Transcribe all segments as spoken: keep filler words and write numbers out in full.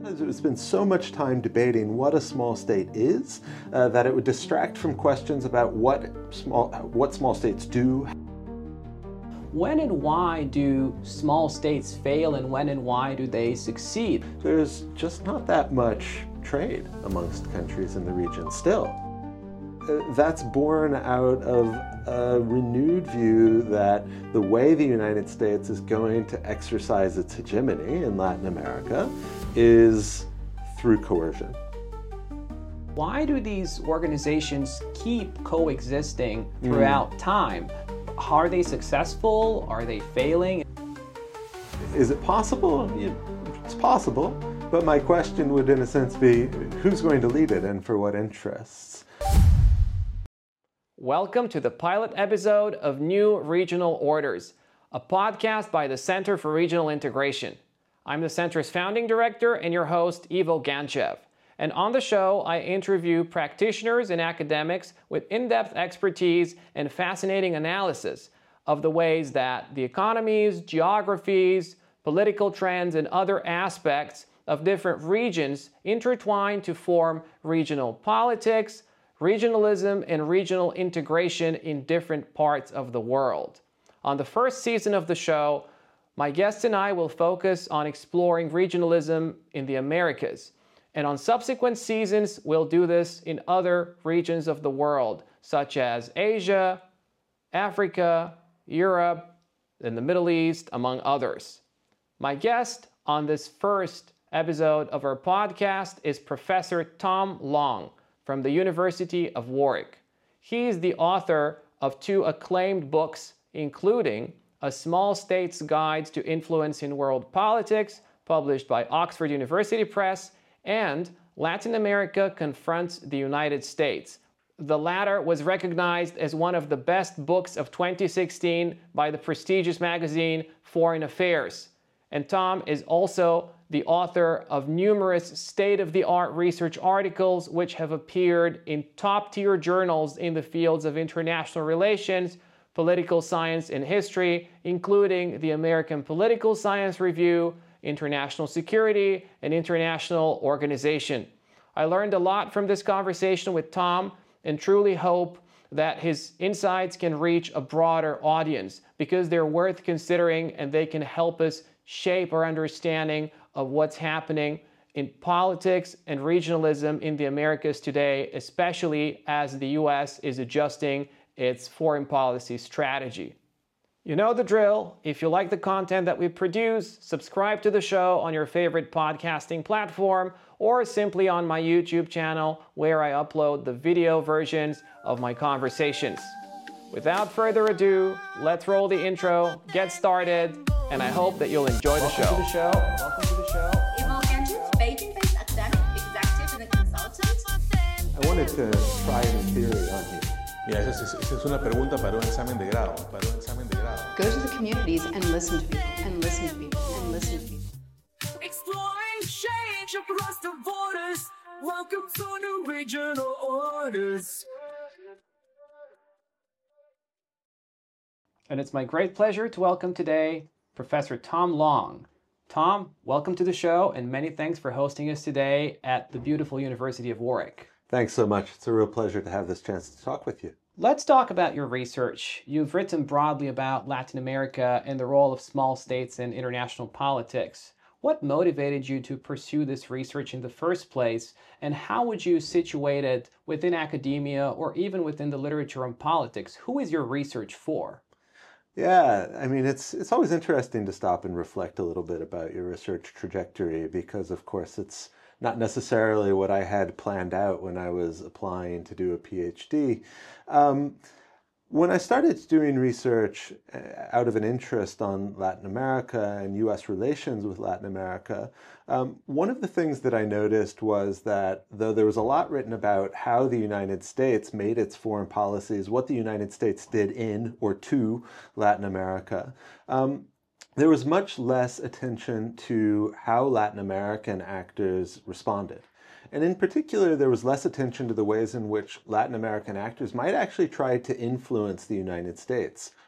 There's been so much time debating what a small state is uh, that it would distract from questions about what small, what small states do. When and why do small states fail, and when and why do they succeed? There's just not that much trade amongst countries in the region still. Uh, that's born out of a renewed view that the way the United States is going to exercise its hegemony in Latin America is through coercion. Why do these organizations keep coexisting throughout mm. time? Are they successful? Are they failing? Is it possible? It's possible, but my question would in a sense be, who's going to lead it and for what interests? Welcome to the pilot episode of New Regional Orders, a podcast by the Center for Regional Integration. I'm the Center's founding director and your host, Ivo Ganchev. And on the show, I interview practitioners and academics with in-depth expertise and fascinating analysis of the ways that the economies, geographies, political trends, and other aspects of different regions intertwine to form regional politics, regionalism, and regional integration in different parts of the world. On the first season of the show, my guests and I will focus on exploring regionalism in the Americas. And on subsequent seasons, we'll do this in other regions of the world, such as Asia, Africa, Europe, and the Middle East, among others. My guest on this first episode of our podcast is Professor Tom Long from the University of Warwick. He's the author of two acclaimed books, including A Small State's Guide to Influence in World Politics, published by Oxford University Press, and Latin America Confronts the United States. The latter was recognized as one of the best books of twenty sixteen by the prestigious magazine Foreign Affairs. And Tom is also the author of numerous state-of-the-art research articles which have appeared in top-tier journals in the fields of international relations, political science, and history, including the American Political Science Review, International Security, and International Organization. I learned a lot from this conversation with Tom and truly hope that his insights can reach a broader audience because they're worth considering and they can help us shape our understanding of what's happening in politics and regionalism in the Americas today, especially as the U S is adjusting its foreign policy strategy. You know the drill. If you like the content that we produce, subscribe to the show on your favorite podcasting platform or simply on my YouTube channel where I upload the video versions of my conversations. Without further ado, let's roll the intro, get started, and I hope that you'll enjoy the show. Welcome to the show. Welcome to the show. Ivo Ganchev, Beijing-based academic, executive, and consultant. I wanted to try a new theory on you. Mira, esa es, esa es una pregunta para un examen de grado, para un examen de grado. Go to the communities and listen to people, and listen to people, and listen to people. Exploring change across the borders. Welcome to New Regional Orders. And it's my great pleasure to welcome today Professor Tom Long. Tom, welcome to the show, and many thanks for hosting us today at the beautiful University of Warwick. Thanks so much. It's a real pleasure to have this chance to talk with you. Let's talk about your research. You've written broadly about Latin America and the role of small states in international politics. What motivated you to pursue this research in the first place, and how would you situate it within academia or even within the literature on politics? Who is your research for? Yeah, I mean, it's it's always interesting to stop and reflect a little bit about your research trajectory because, of course, it's not necessarily what I had planned out when I was applying to do a PhD. Um, when I started doing research out of an interest on Latin America and U S relations with Latin America, um, one of the things that I noticed was that though there was a lot written about how the United States made its foreign policies, what the United States did in or to Latin America, um, there was much less attention to how Latin American actors responded. And in particular, there was less attention to the ways in which Latin American actors might actually try to influence the United States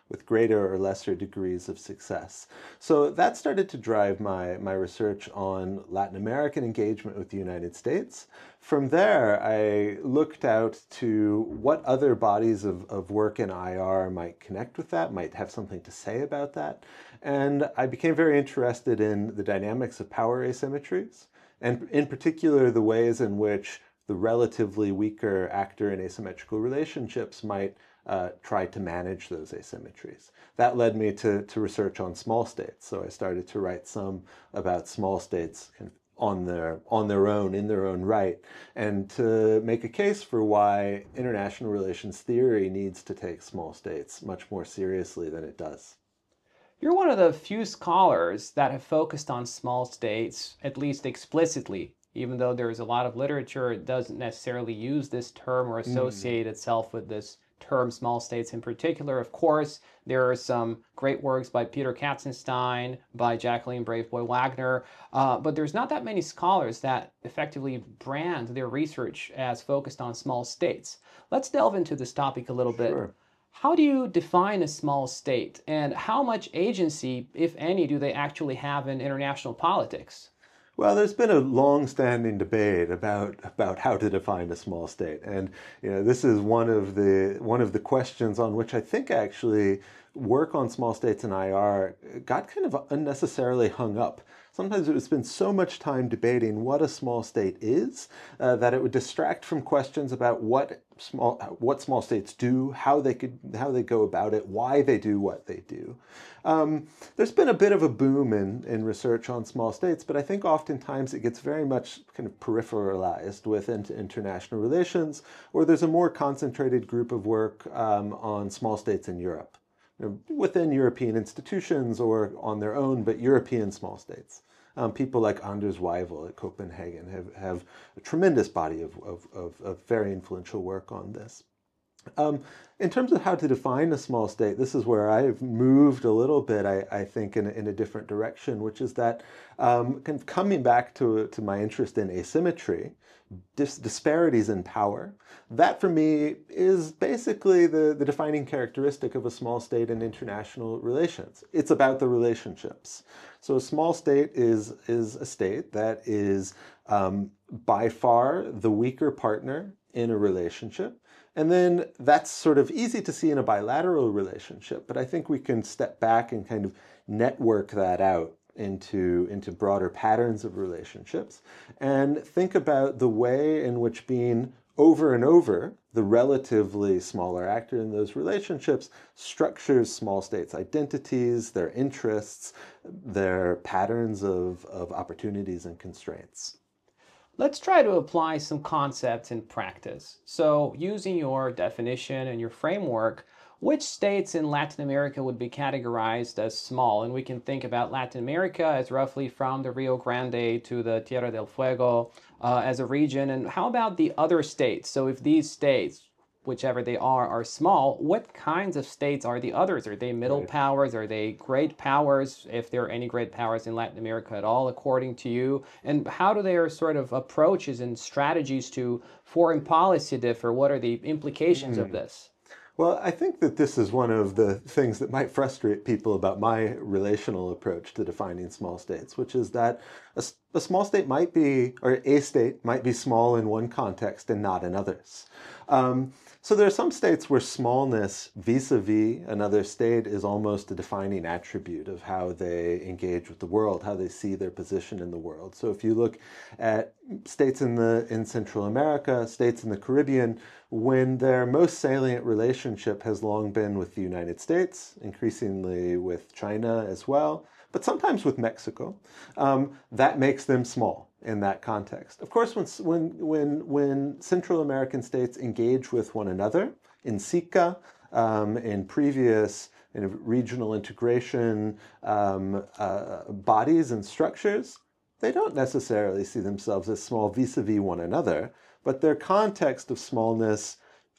with greater or lesser degrees of success. So that started to drive my, my research on Latin American engagement with the United States. From there, I looked out to what other bodies of, of work in I R might connect with that, might have something to say about that. And I became very interested in the dynamics of power asymmetries, and in particular, the ways in which the relatively weaker actor in asymmetrical relationships might uh, try to manage those asymmetries. That led me to, to research on small states. So I started to write some about small states kind of on their, on their own, in their own right, and to make a case for why international relations theory needs to take small states much more seriously than it does. You're one of the few scholars that have focused on small states, at least explicitly. Even though there's a lot of literature, it doesn't necessarily use this term or associate mm. itself with this term, small states in particular. Of course, there are some great works by Peter Katzenstein, by Jacqueline Braveboy Wagner, uh, but there's not that many scholars that effectively brand their research as focused on small states. Let's delve into this topic a little bit. Sure. How do you define a small state, and how much agency, if any, do they actually have in international politics? Well, there's been a long-standing debate about about how to define a small state, and you know this is one of the one of the questions on which I think actually work on small states in I R got kind of unnecessarily hung up. Sometimes it's been so much time debating what a small state is uh, that it would distract from questions about what small what small states do, how they could how they go about it, why they do what they do. Um, there's been a bit of a boom in, in research on small states, but I think oftentimes it gets very much kind of peripheralized within international relations, or there's a more concentrated group of work um, on small states in Europe, you know, within European institutions or on their own, but European small states. Um, people like Anders Weivel at Copenhagen have, have a tremendous body of, of, of, of very influential work on this. Um, in terms of how to define a small state, this is where I've moved a little bit, I, I think, in a, in a different direction, which is that um, kind of coming back to, to my interest in asymmetry, dis disparities in power, that for me is basically the, the defining characteristic of a small state in international relations. It's about the relationships. So a small state is, is a state that is um, by far the weaker partner in a relationship. And then that's sort of easy to see in a bilateral relationship, but I think we can step back and kind of network that out into, into broader patterns of relationships and think about the way in which being over and over the relatively smaller actor in those relationships structures small states' identities, their interests, their patterns of, of opportunities and constraints. Let's try to apply some concepts in practice. So, using your definition and your framework, which states in Latin America would be categorized as small? And we can think about Latin America as roughly from the Rio Grande to the Tierra del Fuego uh, as a region. And how about the other states? So if these states, whichever they are, are small, what kinds of states are the others? Are they middle Right. powers? Are they great powers, if there are any great powers in Latin America at all, according to you? And how do their sort of approaches and strategies to foreign policy differ? What are the implications mm. of this? Well, I think that this is one of the things that might frustrate people about my relational approach to defining small states, which is that a, a small state might be, or a state might be small in one context and not in others. Um, so there are some states where smallness vis-a-vis another state is almost a defining attribute of how they engage with the world, how they see their position in the world. So if you look at states in the in Central America, states in the Caribbean, when their most salient relationship has long been with the United States, increasingly with China as well, but sometimes with Mexico, um, that makes them small in that context. Of course, when, when, when, when Central American states engage with one another in SICA, um, in previous in regional integration um, uh, bodies and structures, they don't necessarily see themselves as small vis-a-vis one another, but their context of smallness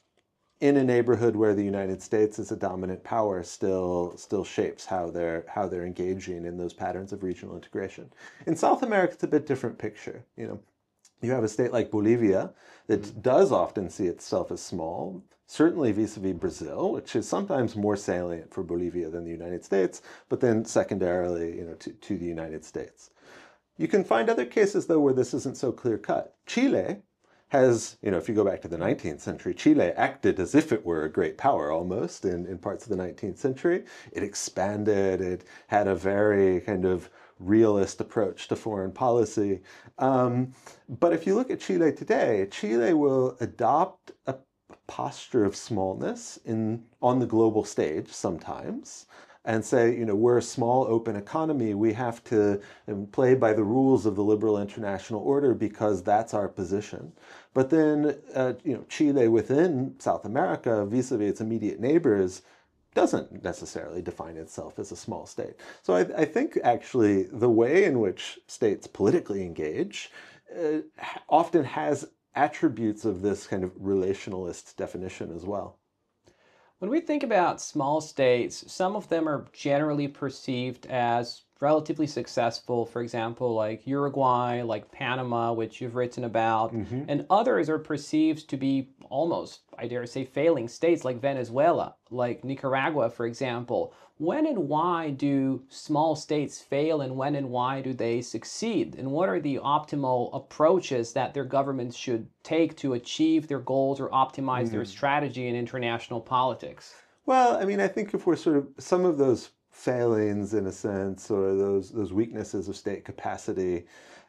in a neighborhood where the United States is a dominant power still still shapes how they're how they're engaging in those patterns of regional integration. In South America, it's a bit different picture. You know, You have a state like Bolivia that mm. does often see itself as small, certainly vis-a-vis Brazil, which is sometimes more salient for Bolivia than the United States, but then secondarily, you know, to, to the United States. You can find other cases, though, where this isn't so clear-cut. Chile has, you know, if you go back to the nineteenth century, Chile acted as if it were a great power almost in, in parts of the nineteenth century. It expanded, it had a very kind of realist approach to foreign policy. Um, but if you look at Chile today, Chile will adopt a posture of smallness in on the global stage sometimes and say, you know, we're a small open economy. We have to play by the rules of the liberal international order because that's our position. But then, uh, you know, Chile within South America, vis-a-vis its immediate neighbors, doesn't necessarily define itself as a small state. So I, I think actually the way in which states politically engage uh, often has attributes of this kind of relationalist definition as well. When we think about small states, some of them are generally perceived as relatively successful, for example, like Uruguay, like Panama, which you've written about, mm-hmm. and others are perceived to be almost, I dare say, failing states like Venezuela, like Nicaragua, for example. When and why do small states fail, and when and why do they succeed? And what are the optimal approaches that their governments should take to achieve their goals or optimize mm. their strategy in international politics? Well, I mean, I think if we're sort of, some of those failings in a sense, or those those weaknesses of state capacity,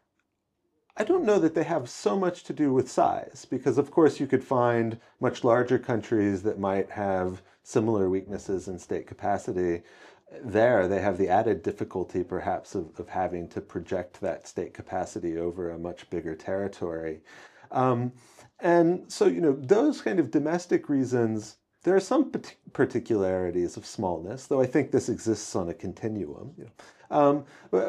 I don't know that they have so much to do with size, because of course you could find much larger countries that might have similar weaknesses in state capacity. There they have the added difficulty perhaps of, of having to project that state capacity over a much bigger territory. Um, and so, you know, those kind of domestic reasons, there are some particularities of smallness, though I think this exists on a continuum. You know. Um,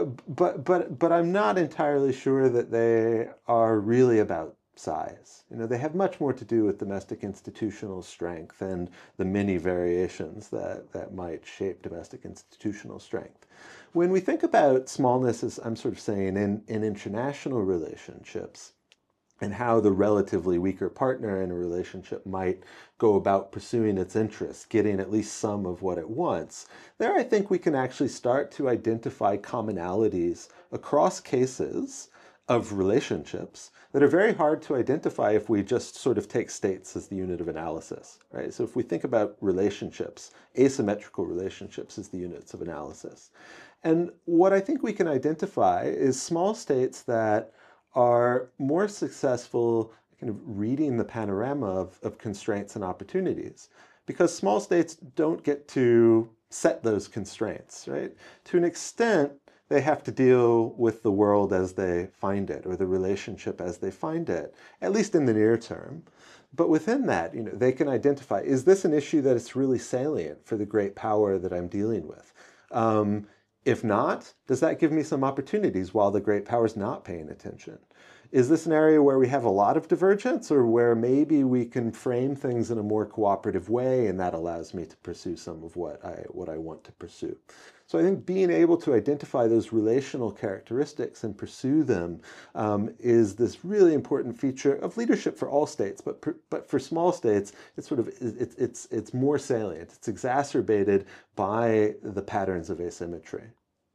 but but but I'm not entirely sure that they are really about size. You know, they have much more to do with domestic institutional strength and the many variations that that might shape domestic institutional strength. When we think about smallness, as I'm sort of saying, in in international relationships, and how the relatively weaker partner in a relationship might go about pursuing its interests, getting at least some of what it wants, there I think we can actually start to identify commonalities across cases of relationships that are very hard to identify if we just sort of take states as the unit of analysis, right? So if we think about relationships, asymmetrical relationships as the units of analysis. And what I think we can identify is small states that are more successful kind of reading the panorama of, of constraints and opportunities, because small states don't get to set those constraints, right? To an extent, they have to deal with the world as they find it, or the relationship as they find it, at least in the near term. But within that, you know, they can identify, is this an issue that is really salient for the great power that I'm dealing with? Um, If not, does that give me some opportunities while the great power's not paying attention? Is this an area where we have a lot of divergence, or where maybe we can frame things in a more cooperative way and that allows me to pursue some of what I, what I want to pursue? So I think being able to identify those relational characteristics and pursue them um, is this really important feature of leadership for all states, but but for small states, it's sort of it's it's it's more salient. It's exacerbated by the patterns of asymmetry.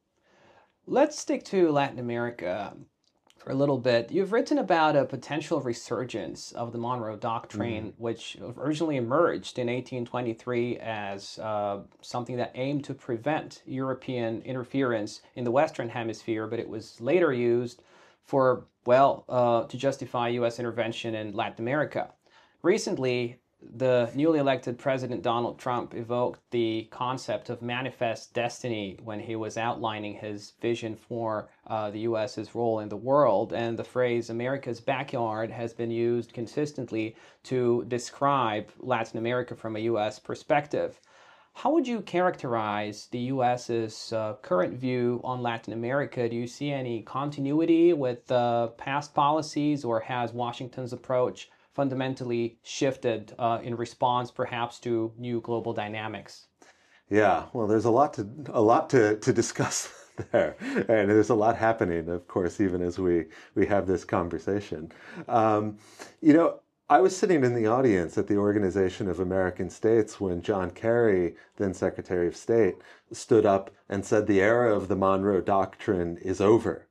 Let's stick to Latin America for a little bit. You've written about a potential resurgence of the Monroe Doctrine, mm-hmm. which originally emerged in eighteen twenty-three as uh, something that aimed to prevent European interference in the Western Hemisphere, but it was later used for, well, uh, to justify U S intervention in Latin America. Recently, the newly elected President Donald Trump evoked the concept of manifest destiny when he was outlining his vision for uh, the U S's role in the world, and the phrase America's backyard has been used consistently to describe Latin America from a U S perspective. How would you characterize the U S's uh, current view on Latin America? Do you see any continuity with uh, past policies, or has Washington's approach fundamentally shifted uh, in response perhaps to new global dynamics? Yeah, well, there's a lot to a lot to, to discuss there. And there's a lot happening, of course, even as we, we have this conversation. Um, you know, I was sitting in the audience at the Organization of American States when John Kerry, then Secretary of State, stood up and said the era of the Monroe Doctrine is over.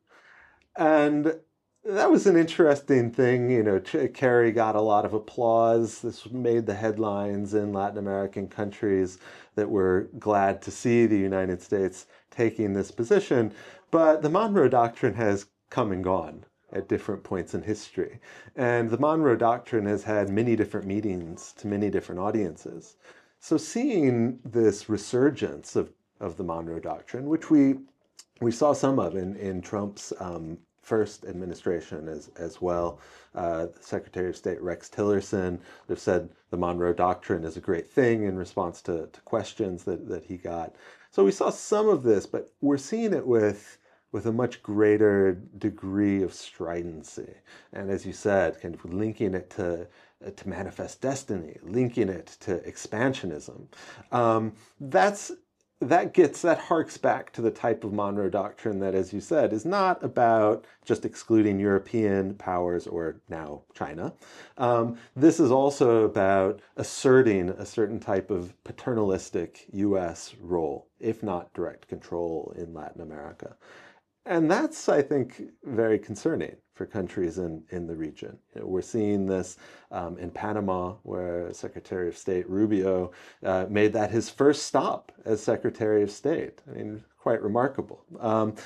And that was an interesting thing. You know, Kerry got a lot of applause. This made the headlines in Latin American countries that were glad to see the United States taking this position. But the Monroe Doctrine has come and gone at different points in history. And the Monroe Doctrine has had many different meetings to many different audiences. So seeing this resurgence of, of the Monroe Doctrine, which we we saw some of in, in Trump's um, first administration as, as well. Uh, Secretary of State Rex Tillerson have said the Monroe Doctrine is a great thing in response to, to questions that, that he got. So we saw some of this, but we're seeing it with with a much greater degree of stridency. And as you said, kind of linking it to, to manifest destiny, linking it to expansionism. Um, that's That gets, that harks back to the type of Monroe Doctrine that, as you said, is not about just excluding European powers or now China. Um, this is also about asserting a certain type of paternalistic U S role, if not direct control in Latin America. And that's, I think, very concerning for countries in, in the region. You know, we're seeing this um, in Panama, where Secretary of State Rubio uh, made that his first stop as Secretary of State. I mean, quite remarkable. Um,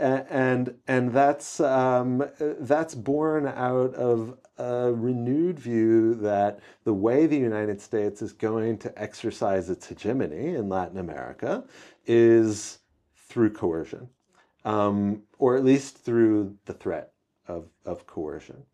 and and that's um, that's born out of a renewed view that the way the United States is going to exercise its hegemony in Latin America is through coercion. Um, or at least through the threat of, of coercion.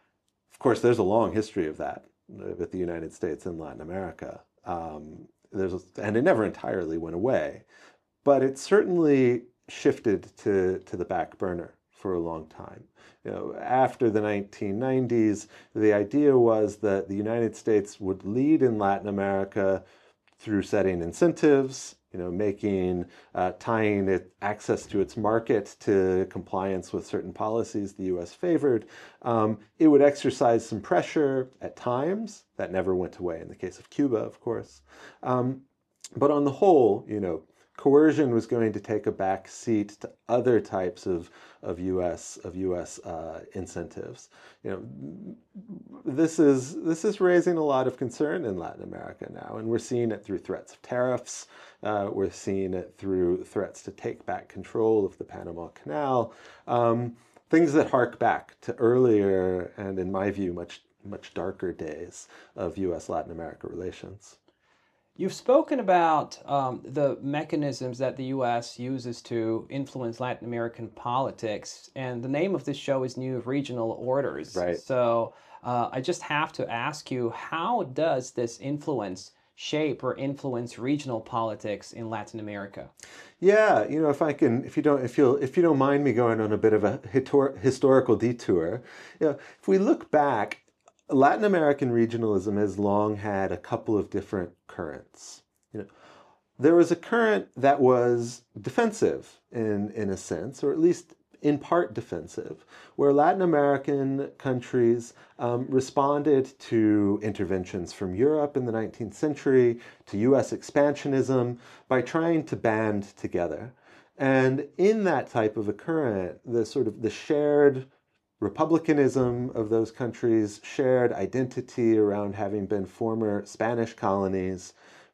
Of course, there's a long history of that with the United States and Latin America. Um, there's a, and it never entirely went away, but it certainly shifted to, to the back burner for a long time. You know, after the nineteen nineties, the idea was that the United States would lead in Latin America through setting incentives, you know, making, uh, tying it, access to its market to compliance with certain policies the U S favored. Um, it would exercise some pressure at times. That never went away in the case of Cuba, of course. Um, but on the whole, you know, coercion was going to take a back seat to other types of, of U S of U S uh, incentives. You know, this is this is raising a lot of concern in Latin America now, and we're seeing it through threats of tariffs. Uh, we're seeing it through threats to take back control of the Panama Canal. Um, things that hark back to earlier and, in my view, much much darker days of U S Latin America relations. You've spoken about um, the mechanisms that the U S uses to influence Latin American politics, and the name of this show is New Regional Orders. Right. So uh, I just have to ask you, how does this influence shape or influence regional politics in Latin America? Yeah, you know, if I can, if you don't, if you if you don't mind me going on a bit of a histor- historical detour, you know, if we look back, Latin American regionalism has long had a couple of different currents. You know, there was a current that was defensive in, in a sense, or at least in part defensive, where Latin American countries um, responded to interventions from Europe in the nineteenth century, to U S expansionism, by trying to band together. And in that type of a current, the sort of the shared republicanism of those countries, shared identity around having been former Spanish colonies.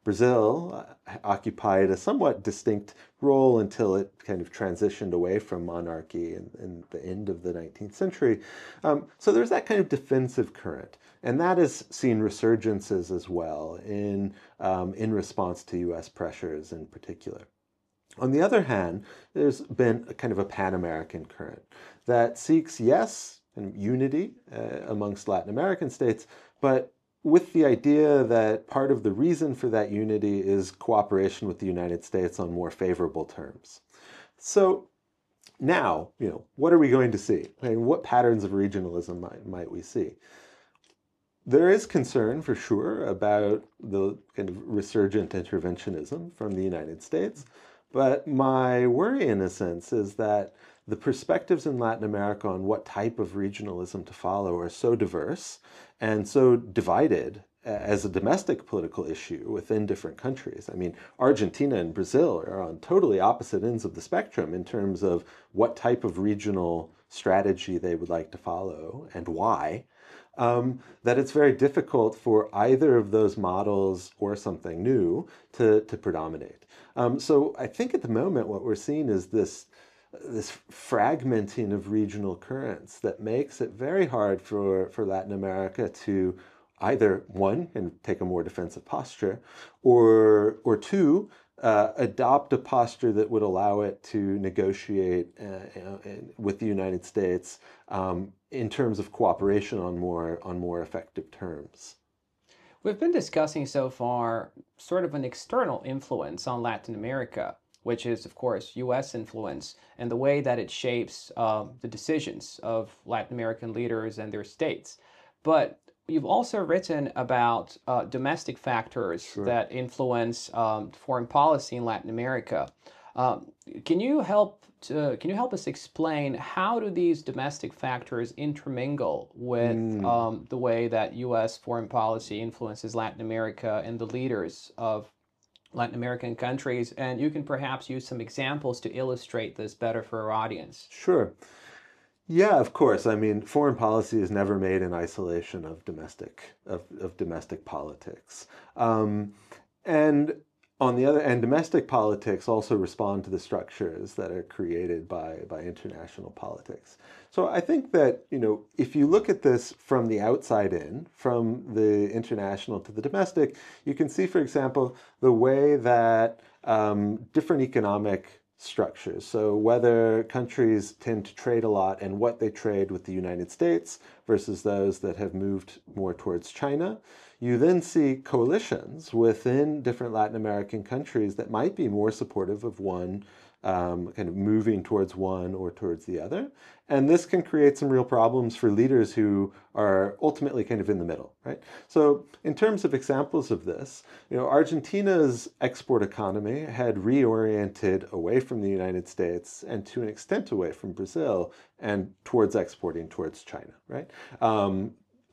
Brazil uh, occupied a somewhat distinct role until it kind of transitioned away from monarchy in, in the end of the nineteenth century. Um, so there's that kind of defensive current, and that has seen resurgences as well in, um, in response to U S pressures in particular. On the other hand, there's been a kind of a Pan-American current that seeks, yes, unity uh, amongst Latin American states, but with the idea that part of the reason for that unity is cooperation with the United States on more favorable terms. So now, you know, what are we going to see? I mean, what patterns of regionalism might, might we see? There is concern, for sure, about the kind of resurgent interventionism from the United States. But my worry, in a sense, is that the perspectives in Latin America on what type of regionalism to follow are so diverse and so divided as a domestic political issue within different countries. I mean, Argentina and Brazil are on totally opposite ends of the spectrum in terms of what type of regional strategy they would like to follow and why. Um, that it's very difficult for either of those models or something new to, to predominate. Um, so I think at the moment what we're seeing is this, this fragmenting of regional currents that makes it very hard for, for Latin America to either, one, and take a more defensive posture, or, or two, uh, adopt a posture that would allow it to negotiate uh, with the United States um, in terms of cooperation on more, on more effective terms. We've been discussing so far sort of an external influence on Latin America, which is, of course, U S influence and the way that it shapes uh, the decisions of Latin American leaders and their states. But you've also written about uh, domestic factors Sure. that influence um, foreign policy in Latin America. Um, can you help to, can you help us explain how do these domestic factors intermingle with Mm. um, the way that U S foreign policy influences Latin America and the leaders of Latin American countries? And you can perhaps use some examples to illustrate this better for our audience. Sure. Yeah, of course. I mean, foreign policy is never made in isolation of domestic of, of domestic politics. Um, and on the other end, domestic politics also respond to the structures that are created by, by international politics. So I think that, you know, if you look at this from the outside in, from the international to the domestic, you can see, for example, the way that um, different economic structures. So whether countries tend to trade a lot and what they trade with the United States versus those that have moved more towards China, you then see coalitions within different Latin American countries that might be more supportive of one, um, kind of moving towards one or towards the other. And this can create some real problems for leaders who are ultimately kind of in the middle, right? So in terms of examples of this, you know, Argentina's export economy had reoriented away from the United States and to an extent away from Brazil and towards exporting towards China, right? Um,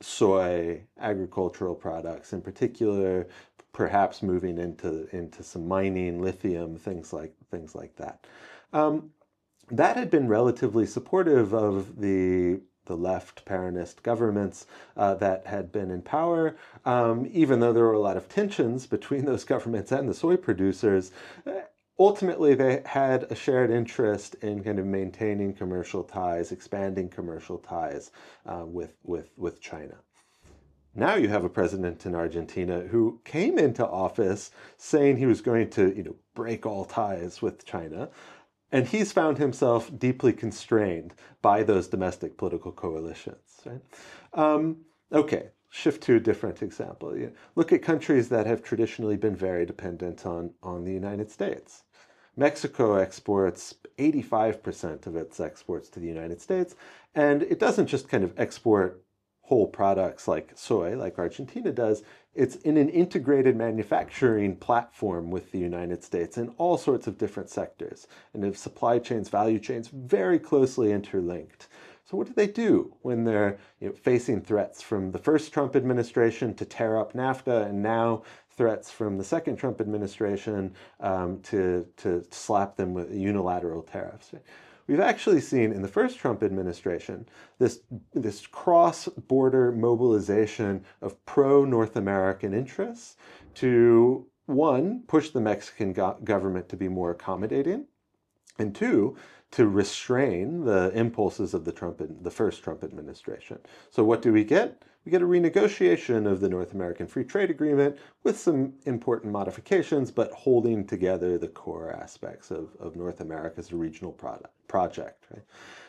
soy, agricultural products in particular, perhaps moving into, into some mining, lithium, things like, things like that. Um, that had been relatively supportive of the the left Peronist governments uh, that had been in power, um, even though there were a lot of tensions between those governments and the soy producers. Ultimately, they had a shared interest in kind of maintaining commercial ties, expanding commercial ties uh, with, with, with China. Now you have a president in Argentina who came into office saying he was going to, you know, break all ties with China. And he's found himself deeply constrained by those domestic political coalitions, right? Um, okay, shift to a different example. You know, look at countries that have traditionally been very dependent on, on the United States. Mexico exports eighty-five percent of its exports to the United States, and it doesn't just kind of export whole products like soy, like Argentina does. It's in an integrated manufacturing platform with the United States in all sorts of different sectors, and if supply chains, value chains, very closely interlinked. So what do they do when they're, you know, facing threats from the first Trump administration to tear up NAFTA, and now threats from the second Trump administration um, to, to slap them with unilateral tariffs? We've actually seen in the first Trump administration this, this cross-border mobilization of pro-North American interests to, one, push the Mexican go- government to be more accommodating, and two, to restrain the impulses of the Trump, the first Trump administration. So what do we get? We get a renegotiation of the North American Free Trade Agreement with some important modifications, but holding together the core aspects of, of North America's regional product, project. Right?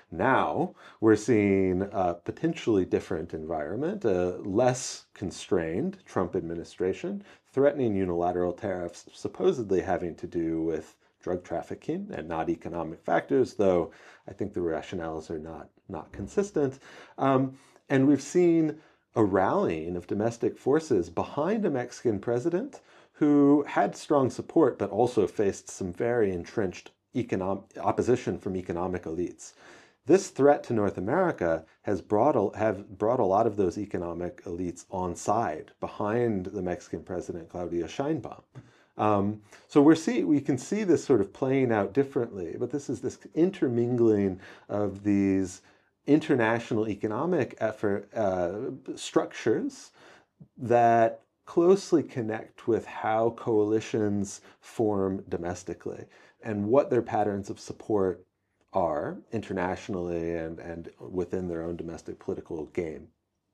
Now we're seeing a potentially different environment, a less constrained Trump administration, threatening unilateral tariffs, supposedly having to do with drug trafficking and not economic factors, though I think the rationales are not, not consistent. Um, and we've seen a rallying of domestic forces behind a Mexican president who had strong support but also faced some very entrenched economic opposition from economic elites. This threat to North America has brought a, have brought a lot of those economic elites on side behind the Mexican president Claudia Sheinbaum. Um, so we're see we can see this sort of playing out differently, but this is this intermingling of these international economic effort uh, structures that closely connect with how coalitions form domestically and what their patterns of support are internationally and, and within their own domestic political game.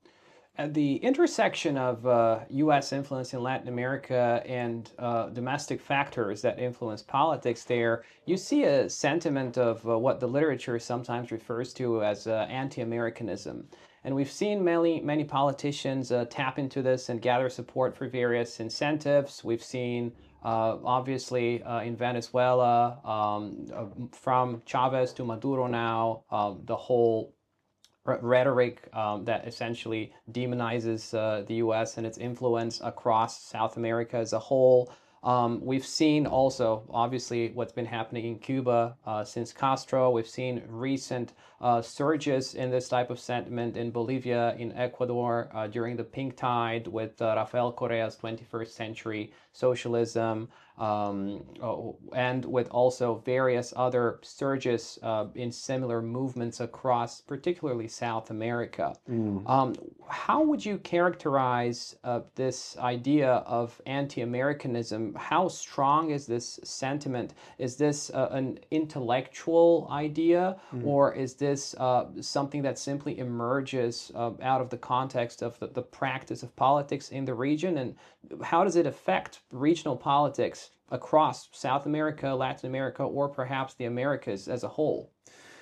At the intersection of uh, U S influence in Latin America and uh, domestic factors that influence politics there, you see a sentiment of uh, what the literature sometimes refers to as uh, anti-Americanism. And we've seen many, many politicians uh, tap into this and gather support for various incentives. We've seen, uh, obviously, uh, in Venezuela, um, uh, from Chavez to Maduro now, uh, the whole rhetoric um, that essentially demonizes uh, the U S and its influence across South America as a whole. Um, we've seen also, obviously, what's been happening in Cuba uh, since Castro. We've seen recent uh, surges in this type of sentiment in Bolivia, in Ecuador, uh, during the pink tide with uh, Rafael Correa's twenty-first century socialism, um, oh, and with also various other surges uh, in similar movements across particularly South America. Mm. Um, how would you characterize uh, this idea of anti-Americanism? How strong is this sentiment? Is this uh, an intellectual idea, mm. or is this uh, something that simply emerges uh, out of the context of the, the practice of politics in the region? And how does it affect regional politics across South America, Latin America, or perhaps the Americas as a whole?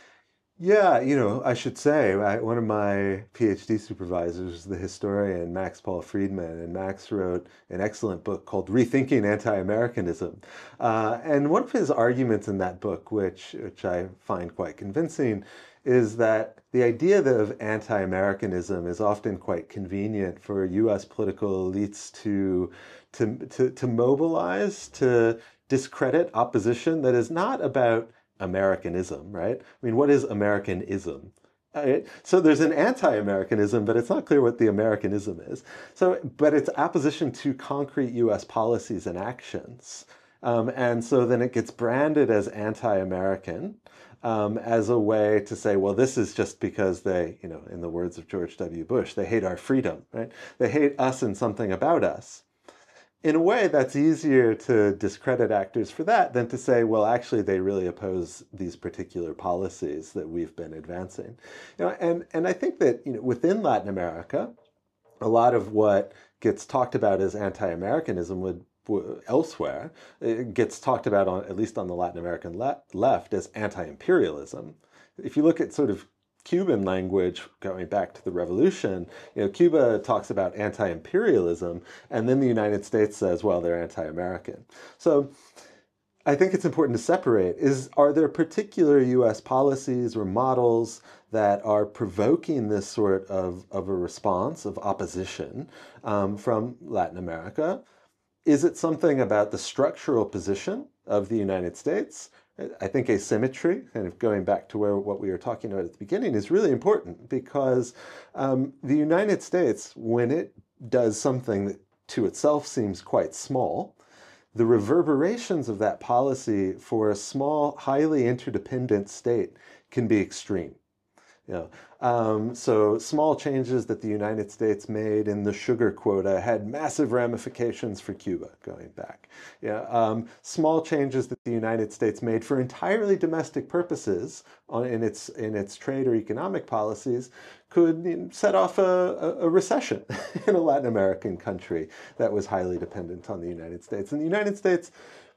Yeah, you know, I should say, I, one of my PhD supervisors is the historian Max Paul Friedman, and Max wrote an excellent book called Rethinking Anti-Americanism. Uh, and one of his arguments in that book, which, which I find quite convincing, is that the idea of anti-Americanism is often quite convenient for U S political elites to, to, to, to mobilize, to discredit opposition that is not about Americanism, right? I mean, what is Americanism? Right? So there's an anti-Americanism, but it's not clear what the Americanism is. So, but it's opposition to concrete U S policies and actions. Um, and so then it gets branded as anti-American um, as a way to say, well, this is just because they, you know, in the words of George W. Bush, they hate our freedom, right? They hate us and something about us. In a way, that's easier to discredit actors for that than to say, well, actually, they really oppose these particular policies that we've been advancing. You know, and, and I think that, you know, within Latin America, a lot of what gets talked about as anti-Americanism would elsewhere, it gets talked about, on, at least on the Latin American le left, as anti-imperialism. If you look at sort of Cuban language going back to the revolution, you know, Cuba talks about anti-imperialism, and then the United States says, well, they're anti-American. So I think it's important to separate. Is, are there particular U S policies or models that are provoking this sort of, of a response of opposition um, from Latin America? Is it something about the structural position of the United States? I think asymmetry, kind of going back to where what we were talking about at the beginning, is really important because um, the United States, when it does something that to itself seems quite small, the reverberations of that policy for a small, highly interdependent state can be extreme. You know, um, so small changes that the United States made in the sugar quota had massive ramifications for Cuba going back. Yeah, um, small changes that the United States made for entirely domestic purposes on, in its in its trade or economic policies could you know, set off a, a, a recession in a Latin American country that was highly dependent on the United States. And the United States,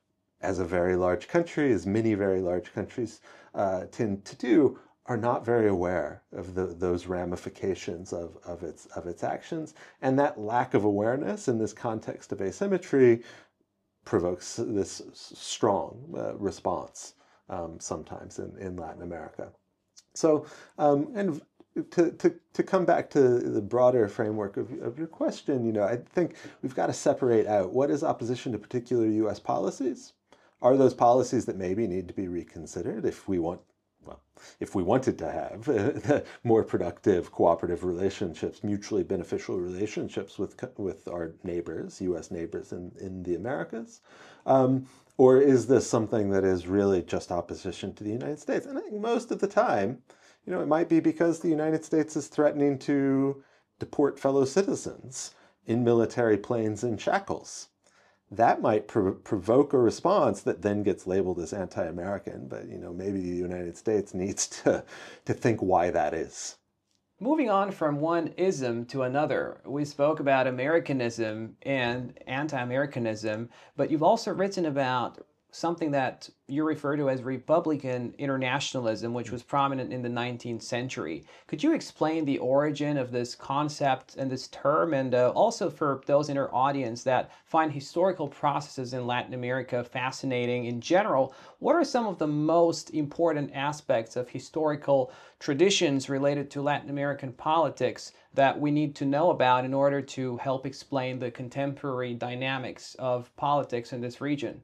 as a very large country, as many very large countries uh, tend to do, are not very aware of the, those ramifications of, of, its, of its actions. And that lack of awareness in this context of asymmetry provokes this strong uh, response um, sometimes in, in Latin America. So, um, and to, to, to come back to the broader framework of, of your question, you know, I think we've got to separate out what is opposition to particular U S policies. Are those policies that maybe need to be reconsidered if we want, well, if we wanted to have uh, more productive, cooperative relationships, mutually beneficial relationships with with our neighbors, U S neighbors in, in the Americas? Um, or is this something that is really just opposition to the United States? And I think most of the time, you know, it might be because the United States is threatening to deport fellow citizens in military planes in shackles. That might prov- provoke a response that then gets labeled as anti-American, but, you know, maybe the United States needs to, to think why that is. Moving on from one ism to another, we spoke about Americanism and anti-Americanism, but you've also written about something that you refer to as Republican internationalism, which was prominent in the nineteenth century. Could you explain the origin of this concept and this term, and uh, also for those in our audience that find historical processes in Latin America fascinating in general, what are some of the most important aspects of historical traditions related to Latin American politics that we need to know about in order to help explain the contemporary dynamics of politics in this region?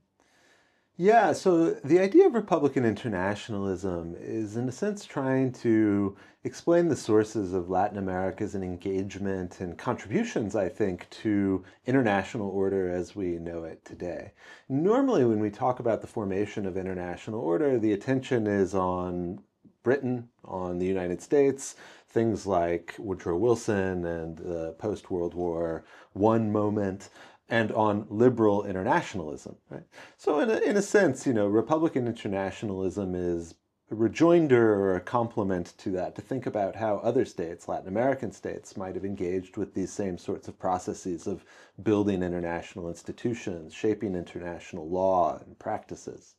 Yeah, so the idea of Republican internationalism is, in a sense, trying to explain the sources of Latin America's engagement and contributions, I think, to international order as we know it today. Normally, when we talk about the formation of international order, the attention is on Britain, on the United States, things like Woodrow Wilson and the post-World War One moment, and on liberal internationalism, right? So in a, in a sense, you know, Republican internationalism is a rejoinder or a complement to that, to think about how other states, Latin American states, might have engaged with these same sorts of processes of building international institutions, shaping international law and practices.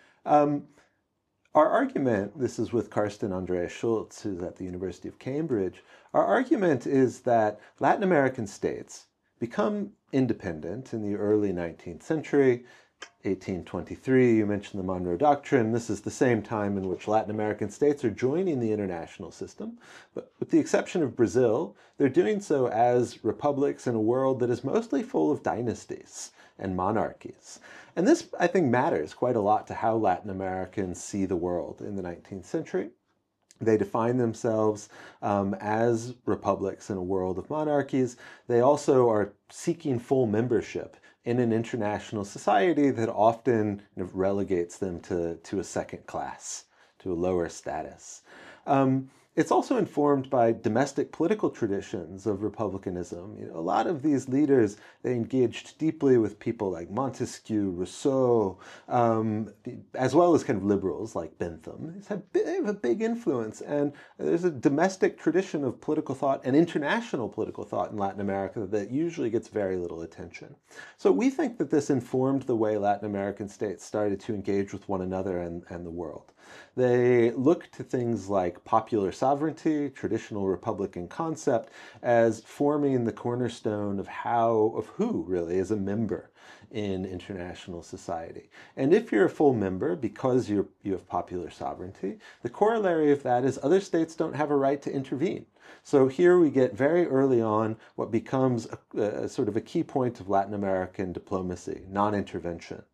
Um, Our argument, this is with Karsten Andreas Schulz, who's at the University of Cambridge, our argument is that Latin American states become independent in the early nineteenth century, eighteen twenty-three, you mentioned the Monroe Doctrine. This is the same time in which Latin American states are joining the international system. But with the exception of Brazil, they're doing so as republics in a world that is mostly full of dynasties and monarchies. And this, I think, matters quite a lot to how Latin Americans see the world in the nineteenth century. They define themselves um, as republics in a world of monarchies. They also are seeking full membership in an international society that often kind of relegates them to, to a second class, to a lower status. Um, It's also informed by domestic political traditions of republicanism. You know, a lot of these leaders, they engaged deeply with people like Montesquieu, Rousseau, um, as well as kind of liberals like Bentham. It's had, they have a big influence, and there's a domestic tradition of political thought and international political thought in Latin America that usually gets very little attention. So we think that this informed the way Latin American states started to engage with one another and, and the world. They look to things like popular sovereignty, traditional republican concept, as forming the cornerstone of how, of who really is a member in international society. And if you're a full member, because you're, you have popular sovereignty, the corollary of that is other states don't have a right to intervene. So here we get very early on what becomes a, a sort of a key point of Latin American diplomacy, non-intervention.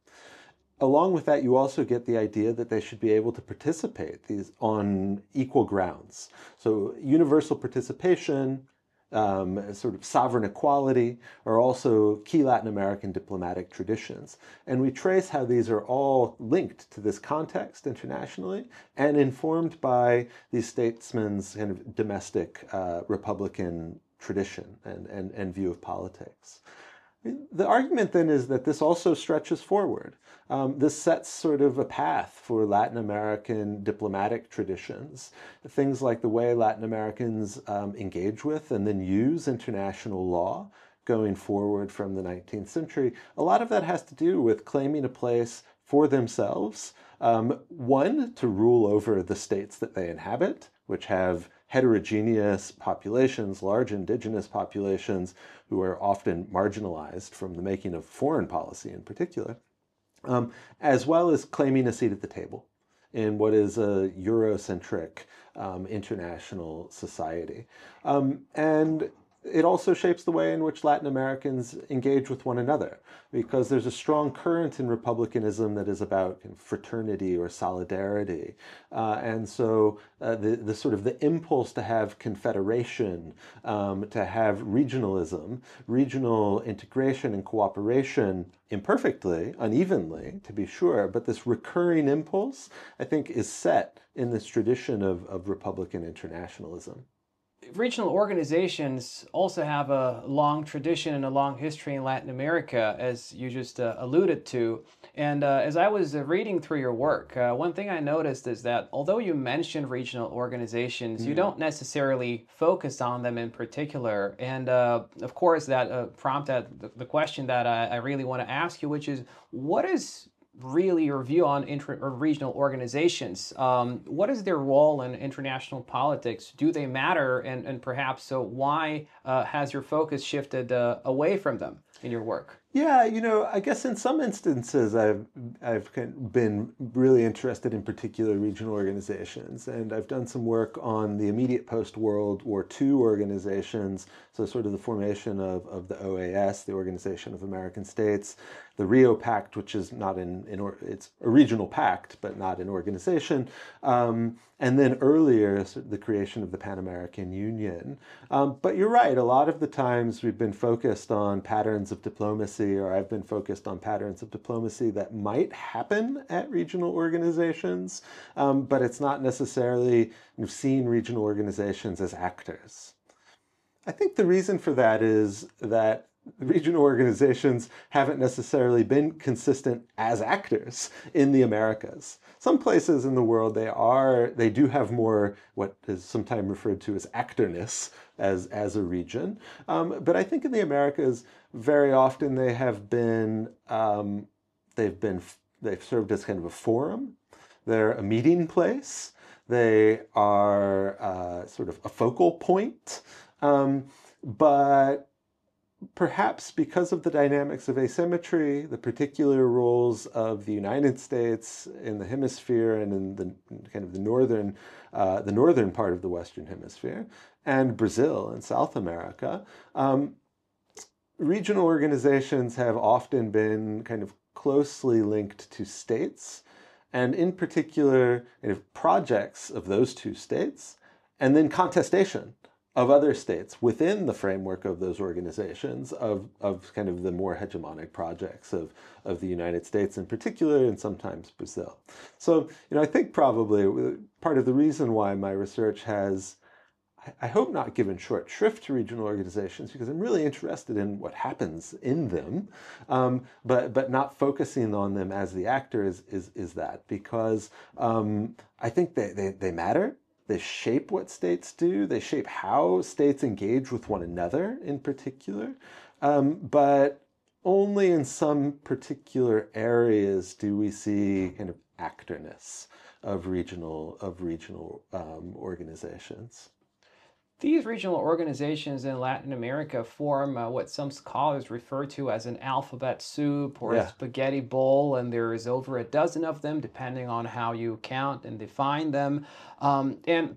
Along with that, you also get the idea that they should be able to participate these on equal grounds. So universal participation, um, sort of sovereign equality are also key Latin American diplomatic traditions. And we trace how these are all linked to this context internationally and informed by these statesmen's kind of domestic uh, republican tradition and, and, and view of politics. The argument then is that this also stretches forward. Um, this sets sort of a path for Latin American diplomatic traditions. Things like the way Latin Americans um, engage with and then use international law going forward from the nineteenth century. A lot of that has to do with claiming a place for themselves. Um, one, to rule over the states that they inhabit, which have heterogeneous populations, large indigenous populations who are often marginalized from the making of foreign policy in particular, um, as well as claiming a seat at the table in what is a Eurocentric um, international society. Um, and it also shapes the way in which Latin Americans engage with one another, because there's a strong current in republicanism that is about kind of fraternity or solidarity. Uh, and so uh, the, the sort of the impulse to have confederation, um, to have regionalism, regional integration and cooperation, imperfectly, unevenly, to be sure, but this recurring impulse, I think, is set in this tradition of, of Republican internationalism. Regional organizations also have a long tradition and a long history in Latin America, as you just uh, alluded to. And uh, as I was uh, reading through your work, uh, one thing I noticed is that although you mentioned regional organizations, mm. you don't necessarily focus on them in particular. And uh, of course, that uh, prompted the, the question that I, I really want to ask you, which is, what is really your view on inter or regional organizations? Um, what is their role in international politics? Do they matter? And, and perhaps so why uh, has your focus shifted uh, away from them in your work? Yeah, you know, I guess in some instances I've I've been really interested in particular regional organizations, and I've done some work on the immediate post-World War Two organizations, so sort of the formation of, of the O A S, the Organization of American States, the Rio Pact, which is not in, in or, it's a regional pact, but not an organization, um, and then earlier, the creation of the Pan American Union. Um, but you're right, a lot of the times we've been focused on patterns of diplomacy, or I've been focused on patterns of diplomacy that might happen at regional organizations, um, but it's not necessarily you've seen regional organizations as actors. I think the reason for that is that regional organizations haven't necessarily been consistent as actors in the Americas. Some places in the world they are, they do have more what is sometimes referred to as actorness as, as a region. Um, but I think in the Americas, very often they have been, um, they've been, they've served as kind of a forum. They're a meeting place. They are uh, sort of a focal point. Um, but perhaps because of the dynamics of asymmetry, the particular roles of the United States in the hemisphere and in the kind of the northern, uh, the northern part of the Western Hemisphere, and Brazil and South America, um, regional organizations have often been kind of closely linked to states, and in particular, kind of projects of those two states, and then contestation of other states within the framework of those organizations, of, of kind of the more hegemonic projects of, of the United States in particular, and sometimes Brazil. So, you know, I think probably part of the reason why my research has, I hope, not given short shrift to regional organizations, because I'm really interested in what happens in them, um, but but not focusing on them as the actor is, is, is that, because um, I think they, they, they matter. They shape what states do. They shape how states engage with one another in particular. Um, but only in some particular areas do we see kind of actorness of regional, of regional um, organizations. These regional organizations in Latin America form uh, what some scholars refer to as an alphabet soup or yeah. a spaghetti bowl, and there is over a dozen of them, depending on how you count and define them. Um, and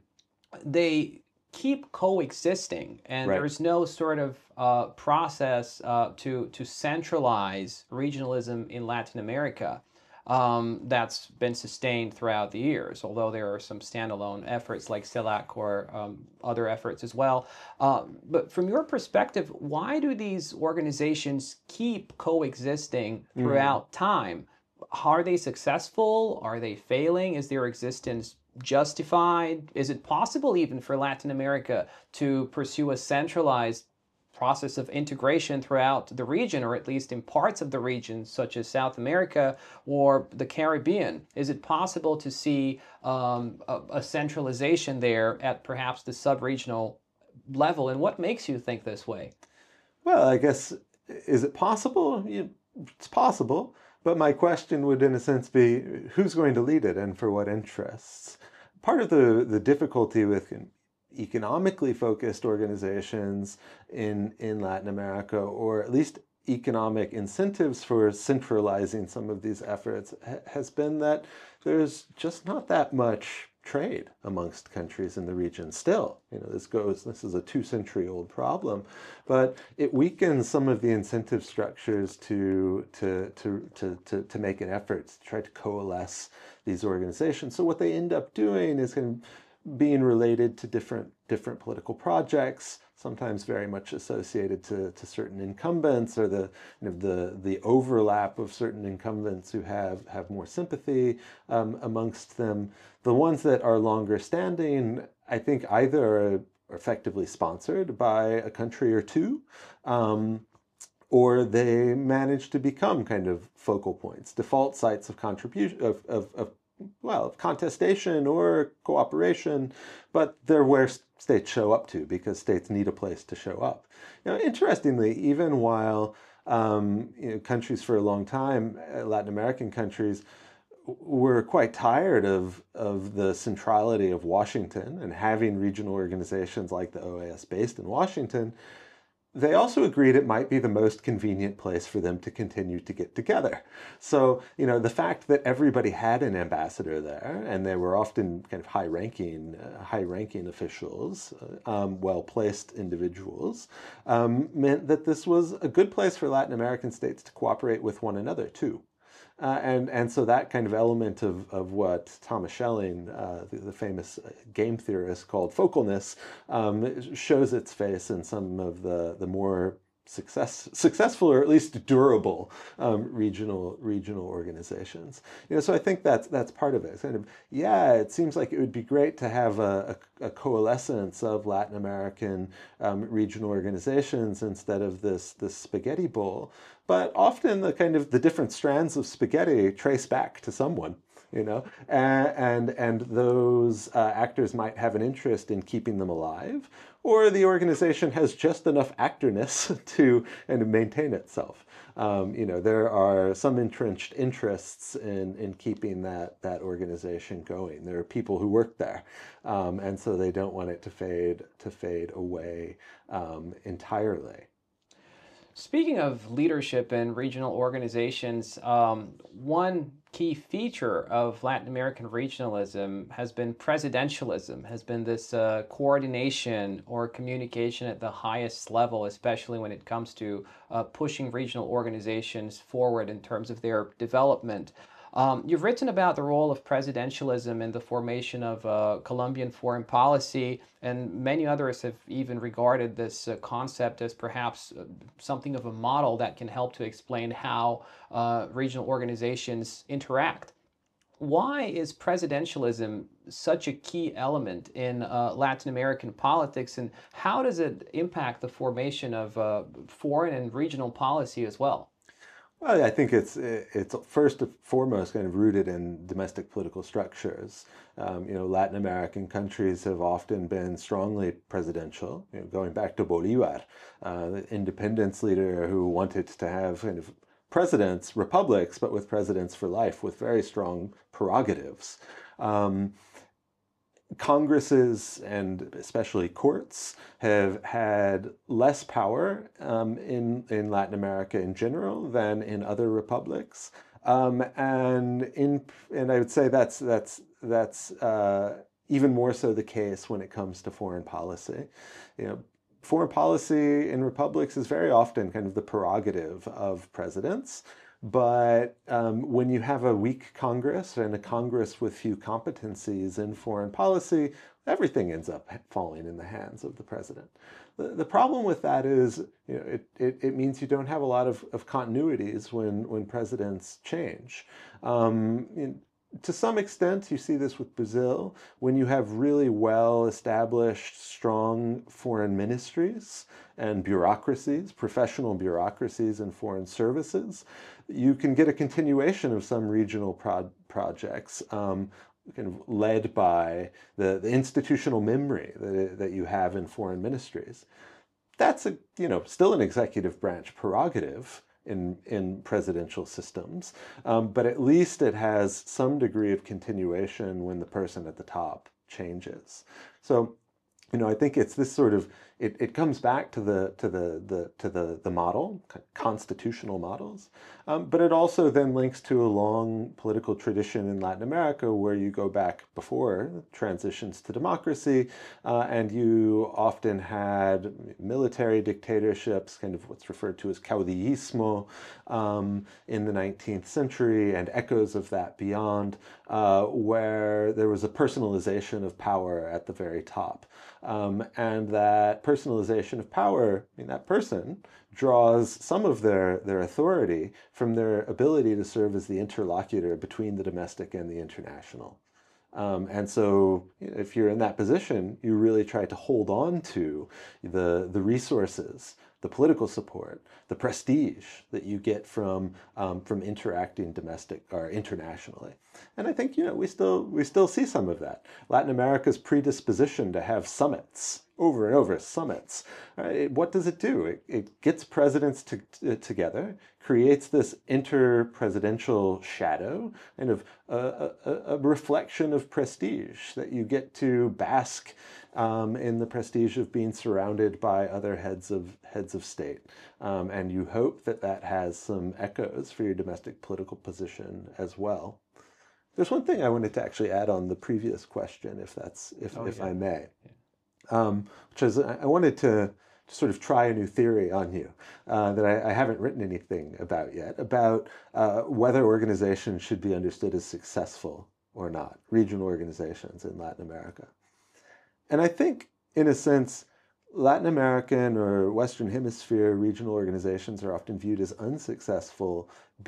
they keep coexisting, and right. there's no sort of uh, process uh, to, to centralize regionalism in Latin America. Um, that's been sustained throughout the years, although there are some standalone efforts like CELAC or um, other efforts as well. Uh, but from your perspective, why do these organizations keep coexisting throughout mm. time? Are they successful? Are they failing? Is their existence justified? Is it possible even for Latin America to pursue a centralized process of integration throughout the region, or at least in parts of the region, such as South America or the Caribbean? Is it possible to see um, a, a centralization there at perhaps the sub-regional level? And what makes you think this way? Well, I guess, is it possible? It's possible. But my question would, in a sense, be who's going to lead it and for what interests? Part of the, the difficulty with economically focused organizations in, in Latin America, or at least economic incentives for centralizing some of these efforts, ha has been that there's just not that much trade amongst countries in the region still. You know, this goes, this is a two century old problem, but it weakens some of the incentive structures to, to, to, to, to, to make an effort to try to coalesce these organizations. So what they end up doing is kind of being related to different, different political projects, sometimes very much associated to, to certain incumbents, or the, you know, the, the overlap of certain incumbents who have, have more sympathy um, amongst them. The ones that are longer standing, I think either are effectively sponsored by a country or two, um, or they manage to become kind of focal points, default sites of contribution, of, of, of well, of contestation or cooperation, but they're where states show up to because states need a place to show up. You know, interestingly, even while um, you know, countries for a long time, Latin American countries, were quite tired of, of the centrality of Washington and having regional organizations like the O A S based in Washington, they also agreed it might be the most convenient place for them to continue to get together. So, you know, the fact that everybody had an ambassador there, and they were often kind of high-ranking, uh, high-ranking officials, uh, um, well-placed individuals, um, meant that this was a good place for Latin American states to cooperate with one another too. Uh, and, and so that kind of element of, of what Thomas Schelling, uh, the, the famous game theorist, called focalness, um, shows its face in some of the, the more success, successful or at least durable um, regional regional organizations. You know, so I think that's that's part of it. It's kind of, yeah, it seems like it would be great to have a, a, a coalescence of Latin American um, regional organizations instead of this this spaghetti bowl. But often the kind of the different strands of spaghetti trace back to someone. You know, and and, and those uh, actors might have an interest in keeping them alive, or the organization has just enough actorness to and to maintain itself. Um, you know, there are some entrenched interests in in keeping that that organization going. There are people who work there, um, and so they don't want it to fade to fade away um, entirely. Speaking of leadership in regional organizations, um, one key feature of Latin American regionalism has been presidentialism, has been this uh, coordination or communication at the highest level, especially when it comes to uh, pushing regional organizations forward in terms of their development. Um, you've written about the role of presidentialism in the formation of uh, Colombian foreign policy, and many others have even regarded this uh, concept as perhaps uh, something of a model that can help to explain how uh, regional organizations interact. Why is presidentialism such a key element in uh, Latin American politics, and how does it impact the formation of uh, foreign and regional policy as well? Well, I think it's it's first and foremost kind of rooted in domestic political structures. Um, you know, Latin American countries have often been strongly presidential. You know, going back to Bolivar, uh, the independence leader who wanted to have kind of presidents, republics, but with presidents for life, with very strong prerogatives. Um, Congresses and especially courts have had less power um, in, in Latin America in general than in other republics. Um, and in and I would say that's that's that's uh, even more so the case when it comes to foreign policy. You know, foreign policy in republics is very often kind of the prerogative of presidents. But um, when you have a weak Congress and a Congress with few competencies in foreign policy, everything ends up falling in the hands of the president. The, the problem with that is, you know, it, it, it means you don't have a lot of, of continuities when, when presidents change. Um, in, To some extent, you see this with Brazil, when you have really well-established, strong foreign ministries and bureaucracies, professional bureaucracies and foreign services, you can get a continuation of some regional pro projects um, kind of led by the, the institutional memory that, that you have in foreign ministries. That's a, you know, still an executive branch prerogative in, in presidential systems, um, but at least it has some degree of continuation when the person at the top changes. So you know, I think it's this sort of, it, it comes back to the to the, the to the the model, constitutional models, um, but it also then links to a long political tradition in Latin America where you go back before transitions to democracy, uh, and you often had military dictatorships, kind of what's referred to as caudillismo, um, in the nineteenth century, and echoes of that beyond, uh, where there was a personalization of power at the very top. Um, and that personalization of power, I mean, that person draws some of their, their authority from their ability to serve as the interlocutor between the domestic and the international. Um, and so if you're in that position, you really try to hold on to the, the resources, the political support, the prestige that you get from um, from interacting domestic or internationally. And I think, you know, we still we still see some of that. Latin America's predisposition to have summits over and over, summits. Right? What does it do? It, it gets presidents to, to, together, creates this inter-presidential shadow, kind of a, a, a reflection of prestige that you get to bask um, in the prestige of being surrounded by other heads of heads of state. Um, and you hope that that has some echoes for your domestic political position as well. There's one thing I wanted to actually add on the previous question, if that's if, oh, if yeah. I may, um, which is I wanted to sort of try a new theory on you uh, that I, I haven't written anything about yet, about uh, whether organizations should be understood as successful or not, regional organizations in Latin America. And I think, in a sense, Latin American or Western Hemisphere regional organizations are often viewed as unsuccessful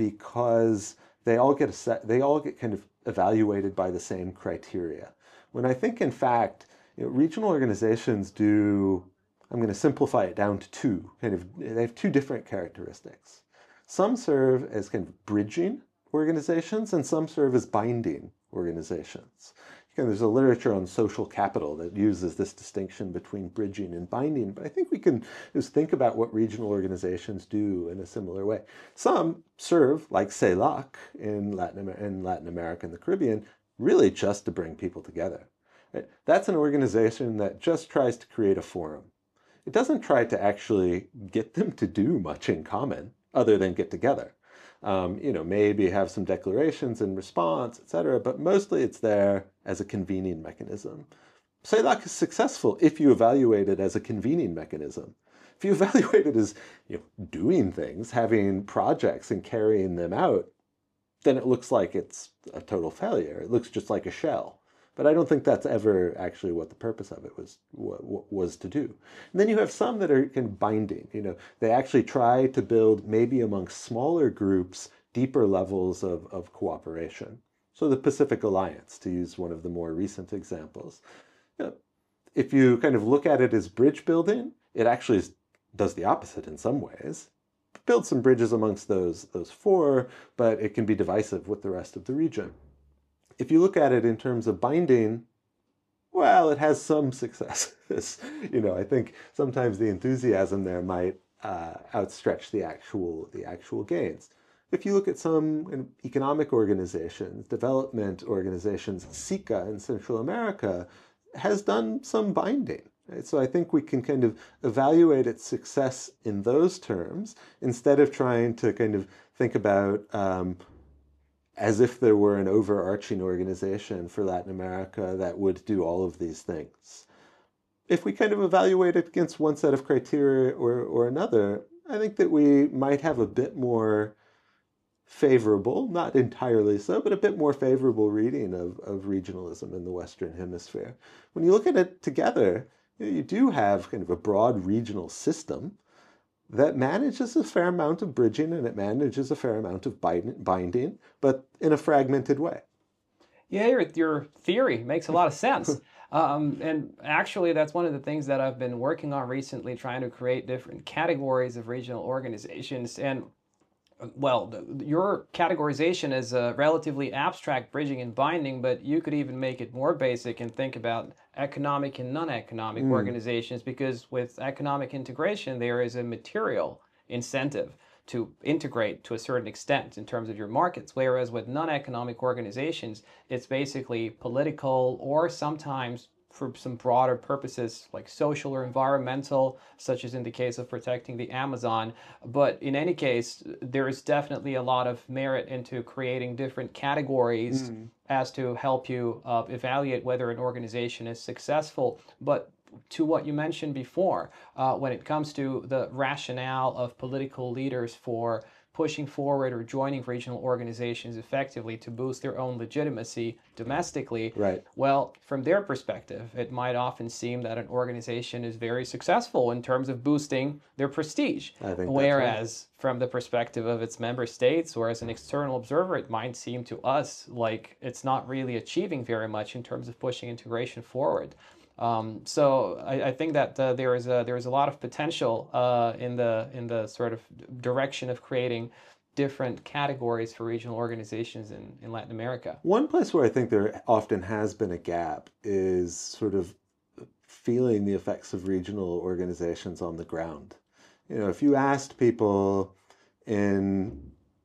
because they all get a set, they all get kind of evaluated by the same criteria. When I think, in fact, you know, regional organizations do, I'm going to simplify it down to two, kind of, they have two different characteristics. Some serve as kind of bridging organizations, and some serve as binding organizations. Again, there's a literature on social capital that uses this distinction between bridging and binding, but I think we can just think about what regional organizations do in a similar way. Some serve, like CELAC in Latin, Amer- in Latin America and the Caribbean, really just to bring people together. Right? That's an organization that just tries to create a forum. It doesn't try to actually get them to do much in common other than get together. Um, you know, maybe have some declarations in response, et cetera, but mostly it's there as a convening mechanism. CELAC is successful if you evaluate it as a convening mechanism. If you evaluate it as, you know, doing things, having projects and carrying them out, then it looks like it's a total failure. It looks just like a shell. But I don't think that's ever actually what the purpose of it was was to do. And then you have some that are kind of binding. You know, they actually try to build, maybe amongst smaller groups, deeper levels of, of cooperation. So the Pacific Alliance, to use one of the more recent examples. You know, if you kind of look at it as bridge building, it actually is, does the opposite in some ways. Build some bridges amongst those, those four, but it can be divisive with the rest of the region. If you look at it in terms of binding, well, it has some successes. You know, I think sometimes the enthusiasm there might uh, outstretch the actual the actual gains. If you look at some economic organizations, development organizations, SICA in Central America has done some binding. Right? So I think we can kind of evaluate its success in those terms instead of trying to kind of think about um, as if there were an overarching organization for Latin America that would do all of these things. If we kind of evaluate it against one set of criteria or, or another, I think that we might have a bit more favorable, not entirely so, but a bit more favorable reading of, of regionalism in the Western Hemisphere. When you look at it together, you know, you do have kind of a broad regional system that manages a fair amount of bridging and it manages a fair amount of binding, but in a fragmented way. Yeah, your, your theory makes a lot of sense. um, and actually, that's one of the things that I've been working on recently, trying to create different categories of regional organizations. And well, the, your categorization is a relatively abstract bridging and binding, but you could even make it more basic and think about economic and non-economic mm. organizations, because with economic integration, there is a material incentive to integrate to a certain extent in terms of your markets, whereas with non-economic organizations, it's basically political or sometimes for some broader purposes like social or environmental, such as in the case of protecting the Amazon. But in any case, there is definitely a lot of merit into creating different categories mm. as to help you uh, evaluate whether an organization is successful. But to what you mentioned before, uh, when it comes to the rationale of political leaders for pushing forward or joining regional organizations effectively to boost their own legitimacy domestically, right. well, from their perspective, it might often seem that an organization is very successful in terms of boosting their prestige. I think Whereas that's right. from the perspective of its member states or as an external observer, it might seem to us like it's not really achieving very much in terms of pushing integration forward. Um, so I, I think that uh, there is a there is a lot of potential uh, in the in the sort of direction of creating different categories for regional organizations in, in Latin America. One place where I think there often has been a gap is sort of feeling the effects of regional organizations on the ground. You know, if you asked people in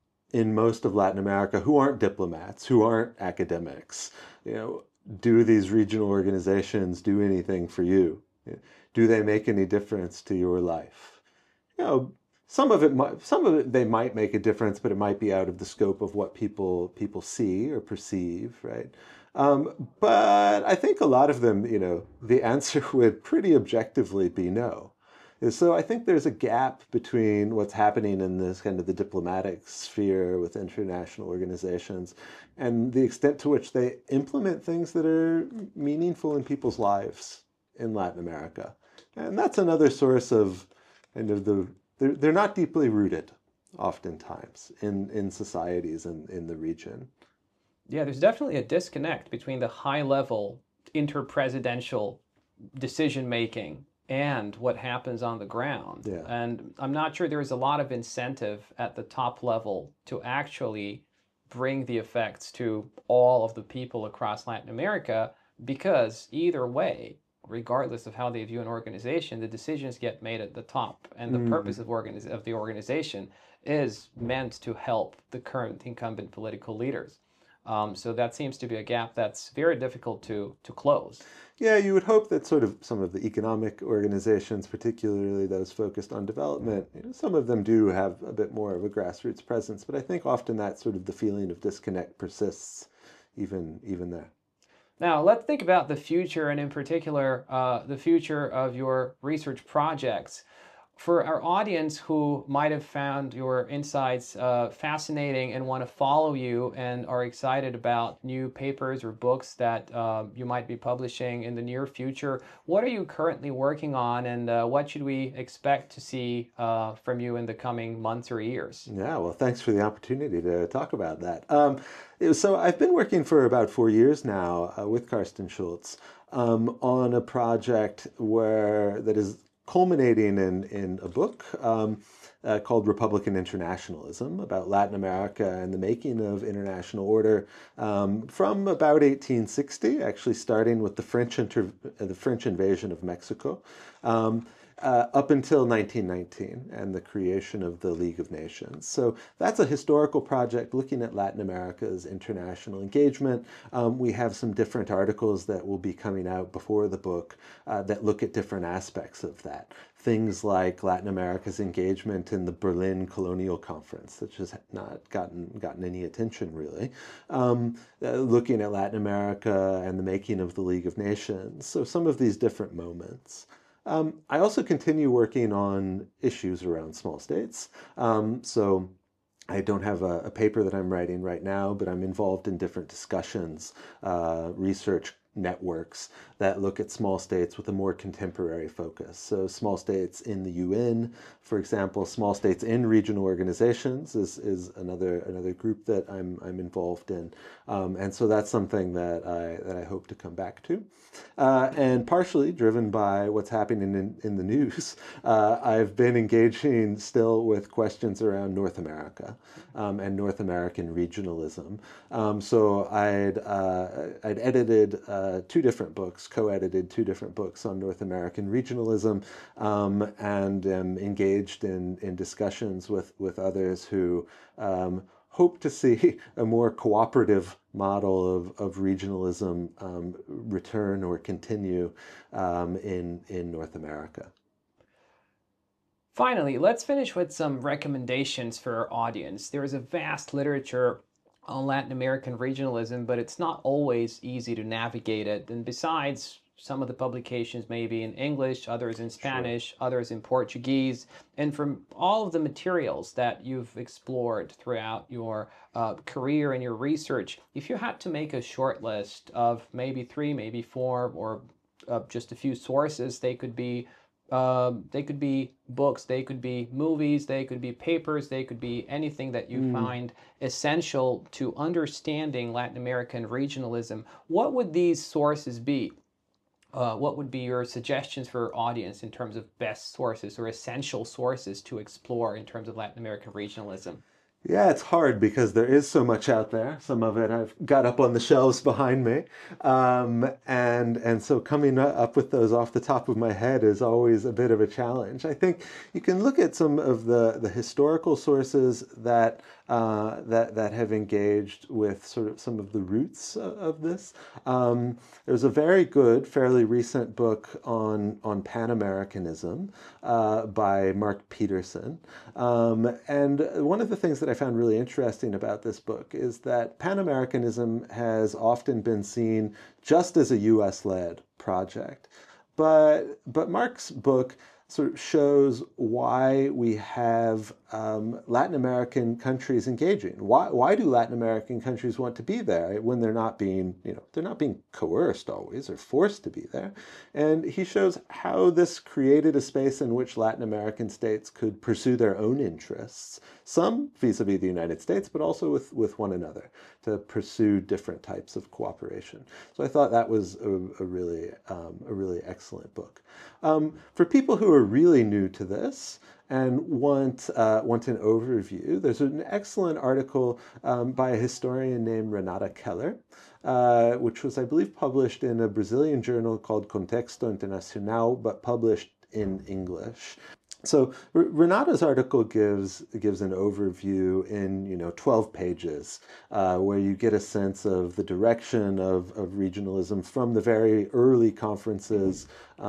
in most of Latin America who aren't diplomats, who aren't academics, you know, do these regional organizations do anything for you? Do they make any difference to your life? You know, some of it might, some of it they might make a difference, but it might be out of the scope of what people people see or perceive, right? Um, but I think a lot of them, you know, the answer would pretty objectively be no. So I think there's a gap between what's happening in this kind of the diplomatic sphere with international organizations and the extent to which they implement things that are meaningful in people's lives in Latin America. And that's another source of kind of the, they're, they're not deeply rooted oftentimes in, in societies in, in the region. Yeah, there's definitely a disconnect between the high-level interpresidential decision-making and what happens on the ground. Yeah. And I'm not sure there's a lot of incentive at the top level to actually bring the effects to all of the people across Latin America, because either way, regardless of how they view an organization, the decisions get made at the top. And the mm. purpose of, organiz- of the organization is meant to help the current incumbent political leaders. Um, so that seems to be a gap that's very difficult to, to close. Yeah, you would hope that sort of some of the economic organizations, particularly those focused on development, you know, some of them do have a bit more of a grassroots presence, but I think often that sort of the feeling of disconnect persists even, even there. Now, let's think about the future, and in particular, uh, the future of your research projects. For our audience who might have found your insights uh, fascinating and want to follow you and are excited about new papers or books that uh, you might be publishing in the near future, what are you currently working on, and uh, what should we expect to see uh, from you in the coming months or years? Yeah, well, thanks for the opportunity to talk about that. Um, so I've been working for about four years now uh, with Carsten Schulz um, on a project where that is culminating in, in a book um, uh, called Republican Internationalism, about Latin America and the making of international order um, from about eighteen sixty, actually starting with the French inter- the French invasion of Mexico, um, uh, up until nineteen nineteen and the creation of the League of Nations. So that's a historical project looking at Latin America's international engagement. Um, we have some different articles that will be coming out before the book uh, that look at different aspects of that. Things like Latin America's engagement in the Berlin Colonial Conference, which has not gotten gotten any attention really. Um, uh, looking at Latin America and the making of the League of Nations. So some of these different moments. Um, I also continue working on issues around small states. Um, so I don't have a, a paper that I'm writing right now, but I'm involved in different discussions, uh, research networks that look at small states with a more contemporary focus. So small states in the U N, for example, small states in regional organizations is, is another another group that I'm I'm involved in, um, and so that's something that I that I hope to come back to, uh, and partially driven by what's happening in in the news. Uh, I've been engaging still with questions around North America um, and North American regionalism. Um, so I'd uh, I'd edited uh, two different books. Co-edited two different books on North American regionalism, um, and am engaged in, in discussions with, with others who um, hope to see a more cooperative model of, of regionalism um, return or continue um, in, in North America. Finally, let's finish with some recommendations for our audience. There is a vast literature on Latin American regionalism, but it's not always easy to navigate it. And besides, some of the publications may be in English, others in Spanish, sure. others in Portuguese. And from all of the materials that you've explored throughout your uh, career and your research, if you had to make a short list of maybe three, maybe four, or uh, just a few sources, they could be Um, they could be books, they could be movies, they could be papers, they could be anything that you mm. find essential to understanding Latin American regionalism. What would these sources be? Uh, what would be your suggestions for our audience in terms of best sources or essential sources to explore in terms of Latin American regionalism? Yeah, it's hard because there is so much out there. Some of it I've got up on the shelves behind me. Um, and, and so coming up with those off the top of my head is always a bit of a challenge. I think you can look at some of the, the historical sources that, uh, that, that have engaged with sort of some of the roots of, of this. Um, there's a very good, fairly recent book on, on Pan-Americanism uh, by Mark Peterson. Um, and one of the things that I found really interesting about this book is that Pan-Americanism has often been seen just as a U S-led project. But, but Mark's book sort of shows why we have um, Latin American countries engaging. Why, why do Latin American countries want to be there when they're not being, you know, they're not being coerced always or forced to be there? And he shows how this created a space in which Latin American states could pursue their own interests, some vis-a-vis the United States, but also with, with one another, to pursue different types of cooperation. So I thought that was a, a really, um, a really excellent book. Um, for people who are really new to this and want, uh, want an overview, there's an excellent article um, by a historian named Renata Keller, uh, which was, I believe, published in a Brazilian journal called Contexto Internacional, but published in English. So Renata's article gives gives an overview in you know twelve pages, uh, where you get a sense of the direction of, of regionalism from the very early conferences,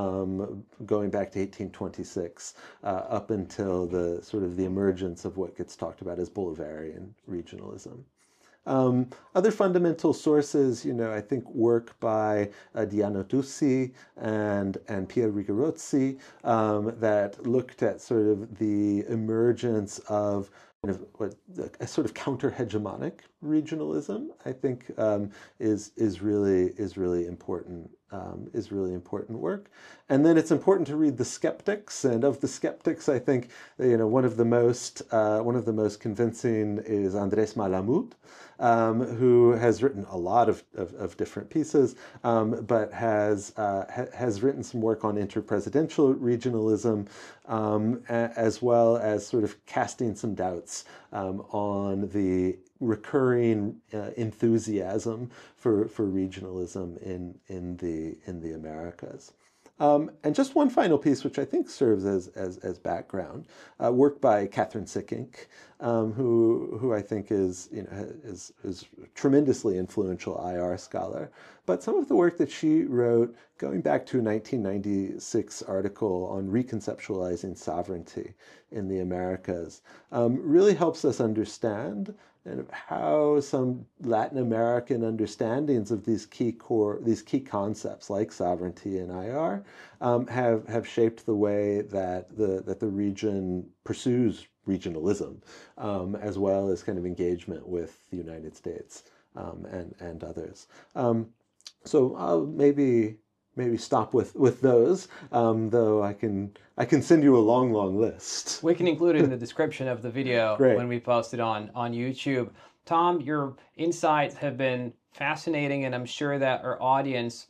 um, going back to eighteen twenty-six, uh, up until the sort of the emergence of what gets talked about as Bolivarian regionalism. Um, other fundamental sources, you know, I think work by uh, Diana Tucci and, and Pierre Rigorozzi um, that looked at sort of the emergence of kind of what, a sort of counter-hegemonic regionalism, I think um, is, is, really, is really important. Um, is really important work. And then it's important to read the skeptics, and of the skeptics, I think you know one of the most uh, one of the most convincing is Andrés Malamud, um, who has written a lot of, of, of different pieces, um, but has uh, ha has written some work on interpresidential regionalism, um, as well as sort of casting some doubts um, on the recurring uh, enthusiasm for, for regionalism in, in, the, in the Americas. Um, and just one final piece, which I think serves as, as, as background, uh, work by Catherine Sickink, um, who, who I think is, you know, is, is a tremendously influential I R scholar. But some of the work that she wrote, going back to a nineteen ninety-six article on reconceptualizing sovereignty in the Americas, um, really helps us understand and how some Latin American understandings of these key core, these key concepts like sovereignty and I R um, have have shaped the way that the that the region pursues regionalism, um, as well as kind of engagement with the United States um, and and others. Um, so I'll maybe. Maybe stop with with those, um, though I can I can send you a long, long list. We can include it in the description of the video when we post it on on YouTube. Tom, your insights have been fascinating, and I'm sure that our audience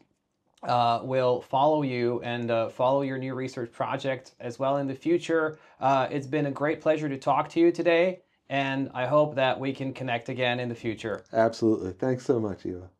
uh, will follow you and uh, follow your new research project as well in the future. Uh, it's been a great pleasure to talk to you today, and I hope that we can connect again in the future. Absolutely. Thanks so much, Eva.